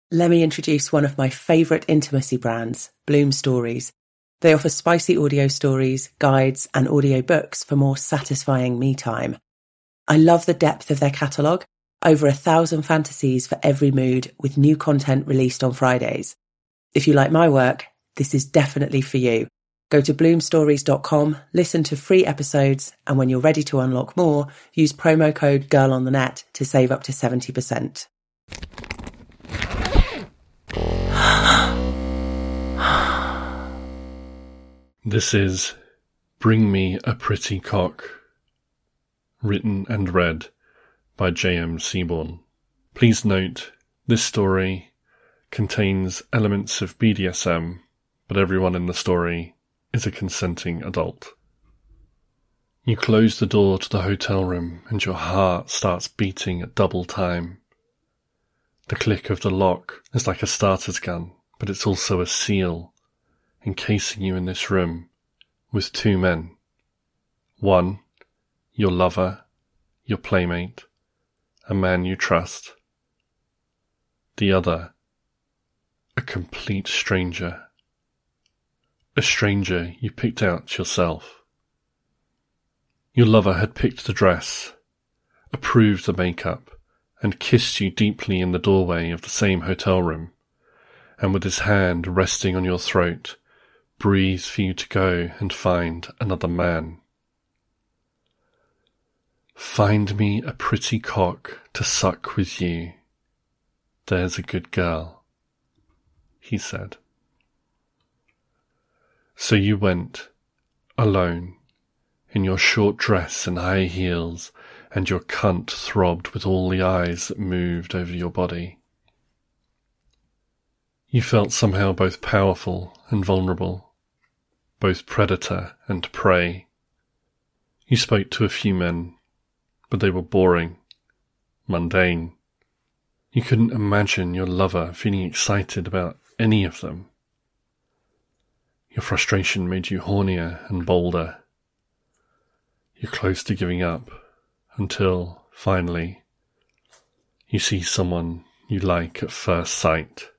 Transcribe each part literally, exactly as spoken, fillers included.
Let me introduce one of my favourite intimacy brands, Bloom Stories. They offer spicy audio stories, guides, and audio books for more satisfying me time. I love the depth of their catalogue, over a thousand fantasies for every mood, with new content released on Fridays. If you like my work, this is definitely for you. Go to bloom stories dot com, listen to free episodes, and when you're ready to unlock more, use promo code GIRLONTHENET to save up to seventy percent. This is Bring Me a Pretty Cock, written and read by J M Seaborn. Please note, this story contains elements of B D S M, but everyone in the story is a consenting adult. You close the door to the hotel room and your heart starts beating at double time. The click of the lock is like a starter's gun, but it's also a seal, encasing you in this room with two men. One, your lover, your playmate, a man you trust. The other, a complete stranger. A stranger you picked out yourself. Your lover had picked the dress, approved the makeup, and kissed you deeply in the doorway of the same hotel room, and with his hand resting on your throat, breathed for you to go and find another man. Find me a pretty cock to suck with you. There's a good girl, he said. So you went, alone, in your short dress and high heels, and your cunt throbbed with all the eyes that moved over your body. You felt somehow both powerful and vulnerable, both predator and prey. You spoke to a few men, but they were boring, mundane. You couldn't imagine your lover feeling excited about any of them. Your frustration made you hornier and bolder. You're close to giving up, until, finally, you see someone you like at first sight.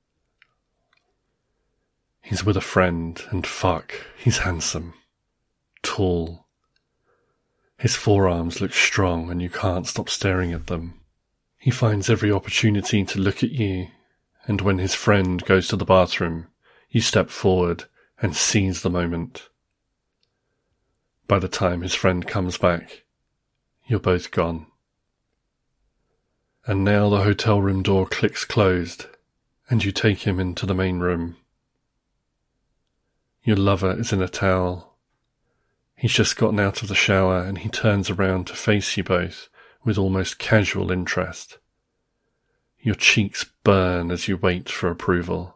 He's with a friend, and fuck, he's handsome, tall. His forearms look strong and you can't stop staring at them. He finds every opportunity to look at you, and when his friend goes to the bathroom, you step forward and seize the moment. By the time his friend comes back, you're both gone. And now the hotel room door clicks closed, and you take him into the main room. Your lover is in a towel. He's just gotten out of the shower and he turns around to face you both with almost casual interest. Your cheeks burn as you wait for approval.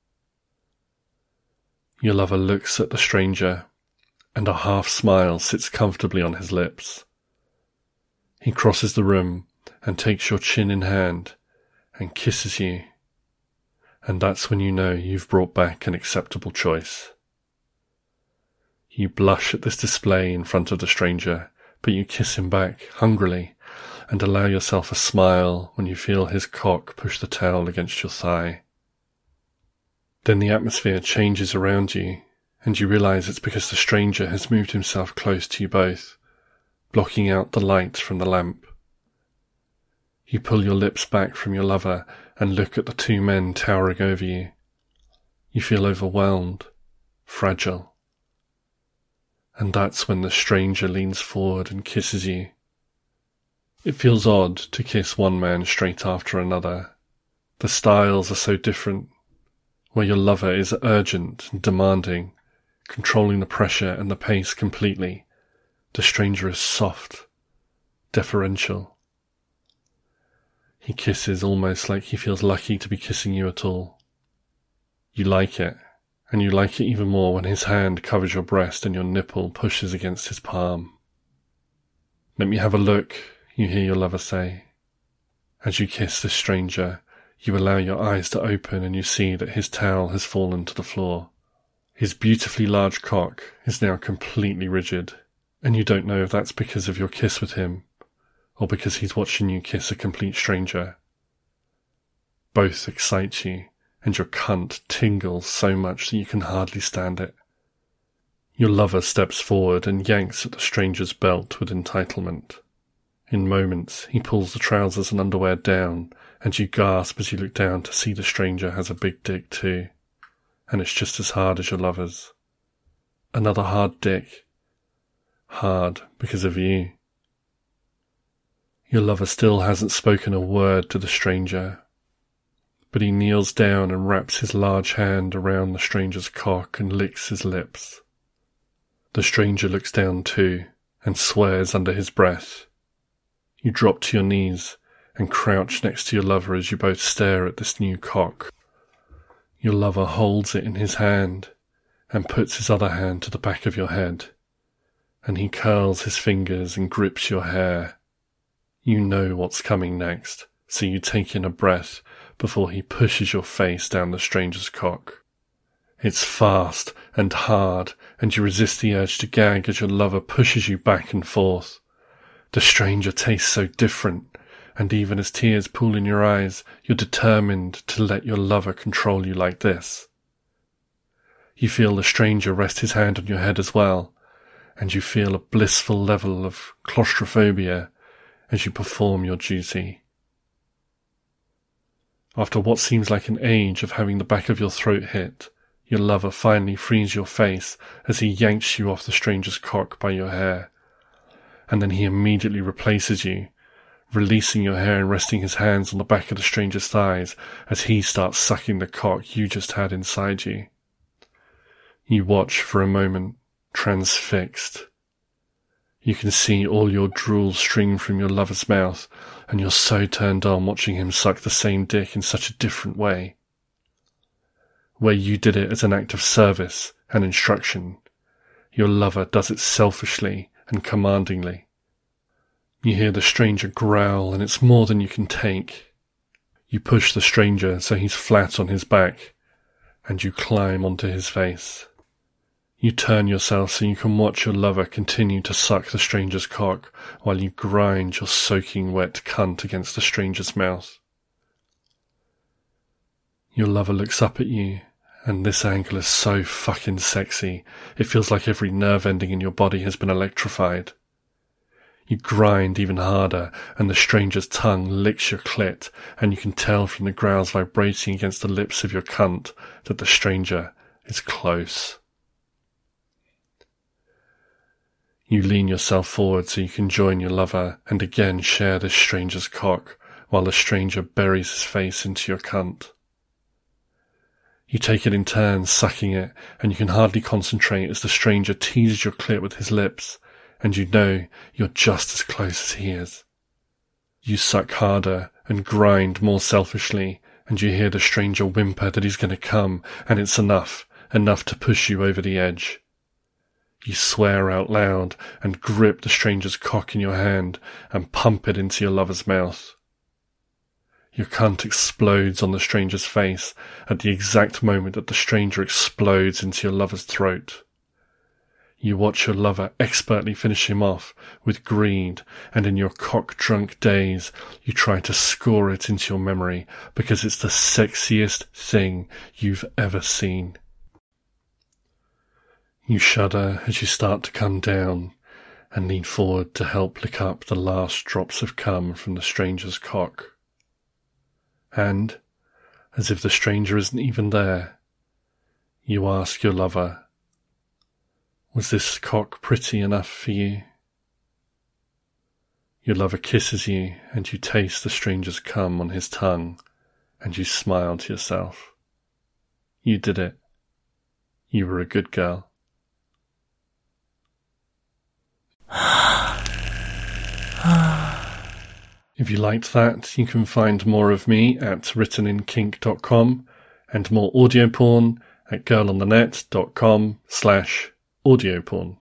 Your lover looks at the stranger, and a half smile sits comfortably on his lips. He crosses the room and takes your chin in hand and kisses you, and that's when you know you've brought back an acceptable choice. You blush at this display in front of the stranger, but you kiss him back hungrily and allow yourself a smile when you feel his cock push the towel against your thigh. Then the atmosphere changes around you, and you realize it's because the stranger has moved himself close to you both, blocking out the light from the lamp. You pull your lips back from your lover and look at the two men towering over you. You feel overwhelmed, fragile. And that's when the stranger leans forward and kisses you. It feels odd to kiss one man straight after another. The styles are so different. Where your lover is urgent and demanding, controlling the pressure and the pace completely, the stranger is soft, deferential. He kisses almost like he feels lucky to be kissing you at all. You like it, and you like it even more when his hand covers your breast and your nipple pushes against his palm. "Let me have a look," you hear your lover say. As you kiss this stranger, you allow your eyes to open and you see that his towel has fallen to the floor. His beautifully large cock is now completely rigid, and you don't know if that's because of your kiss with him, or because he's watching you kiss a complete stranger. both excite you, and your cunt tingles so much that you can hardly stand it. Your lover steps forward and yanks at the stranger's belt with entitlement. In moments, he pulls the trousers and underwear down, and you gasp as you look down to see the stranger has a big dick too, and it's just as hard as your lover's. Another hard dick. Hard because of you. Your lover still hasn't spoken a word to the stranger, but he kneels down and wraps his large hand around the stranger's cock and licks his lips. The stranger looks down too, and swears under his breath. You drop to your knees and crouch next to your lover as you both stare at this new cock. Your lover holds it in his hand and puts his other hand to the back of your head, and he curls his fingers and grips your hair. You know what's coming next, so you take in a breath before he pushes your face down the stranger's cock. It's fast and hard, and you resist the urge to gag as your lover pushes you back and forth. The stranger tastes so different, and even as tears pool in your eyes, you're determined to let your lover control you like this. You feel the stranger rest his hand on your head as well, and you feel a blissful level of claustrophobia as you perform your duty. After what seems like an age of having the back of your throat hit, your lover finally frees your face as he yanks you off the stranger's cock by your hair, and then he immediately replaces you, releasing your hair and resting his hands on the back of the stranger's thighs as he starts sucking the cock you just had inside you. You watch for a moment, transfixed. You can see all your drool stream from your lover's mouth, and you're so turned on watching him suck the same dick in such a different way. Where you did it as an act of service and instruction, your lover does it selfishly and commandingly. You hear the stranger growl, and it's more than you can take. You push the stranger so he's flat on his back, and you climb onto his face. You turn yourself so you can watch your lover continue to suck the stranger's cock while you grind your soaking wet cunt against the stranger's mouth. Your lover looks up at you, and this angle is so fucking sexy, it feels like every nerve ending in your body has been electrified. You grind even harder, and the stranger's tongue licks your clit, and you can tell from the growls vibrating against the lips of your cunt that the stranger is close. You lean yourself forward so you can join your lover and again share this stranger's cock, while the stranger buries his face into your cunt. You take it in turns, sucking it, and you can hardly concentrate as the stranger teases your clit with his lips, and you know you're just as close as he is. You suck harder and grind more selfishly, and you hear the stranger whimper that he's going to come, and it's enough, enough to push you over the edge. You swear out loud and grip the stranger's cock in your hand and pump it into your lover's mouth. Your cunt explodes on the stranger's face at the exact moment that the stranger explodes into your lover's throat. You watch your lover expertly finish him off with greed, and in your cock-drunk daze you try to score it into your memory because it's the sexiest thing you've ever seen. You shudder as you start to come down and lean forward to help lick up the last drops of cum from the stranger's cock. And, as if the stranger isn't even there, you ask your lover, "Was this cock pretty enough for you?" Your lover kisses you, and you taste the stranger's cum on his tongue, and you smile to yourself. You did it. You were a good girl. If you liked that, you can find more of me at written in kink dot com and more audio porn at girl on the net dot com slash audio porn.